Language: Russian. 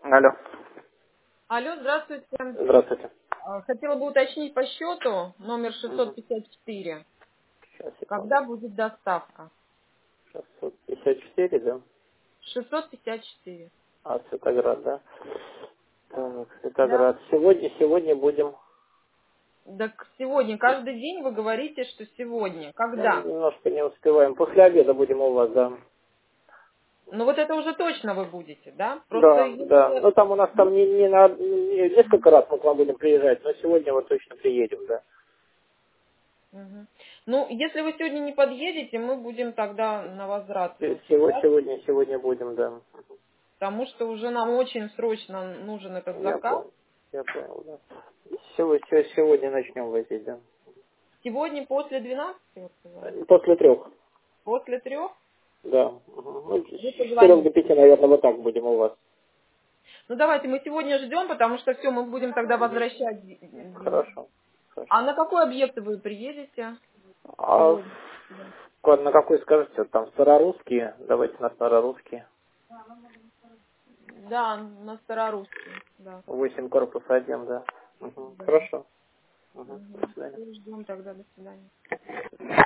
Алло. Алло, здравствуйте. Здравствуйте. Хотела бы уточнить по счету номер Угу. 654. Сейчас, секунду. Когда будет доставка? 654, да? 654. А, Светоград, да? Так, Да. Светоград. Сегодня будем... Так сегодня, каждый день вы говорите, что сегодня. Ну, Когда? немножко не успеваем. После обеда будем у вас, да. Ну вот это уже точно вы будете, да? Просто Да, да. если... Ну, там у нас там несколько раз мы к вам будем приезжать, но сегодня вот точно приедем, да. Мгм. Ну, если вы сегодня не подъедете, мы будем тогда на возврат кидать, Сегодня будем, да. потому что уже нам очень срочно нужен этот Я заказ. понял. Я понял, да. Сегодня начнем возить, да. Сегодня после 12, вы сказали? После 3. После 3 Да. Угу. Ну, вы с 4 до позвоните. 5, наверное, вот так будем у вас. Ну давайте мы сегодня ждем, потому что все, мы будем тогда Мгм. возвращать деньги. Хорошо. А Хорошо. на какой объект вы приедете А сегодня? Да. на какой скажете? Вот там старорусские. Давайте на старорусские. Да, на Старорусский. Да. 8 корпус 1, да. Угу. Да. Хорошо. Угу. До Угу. свидания. Ждем тогда, до свидания.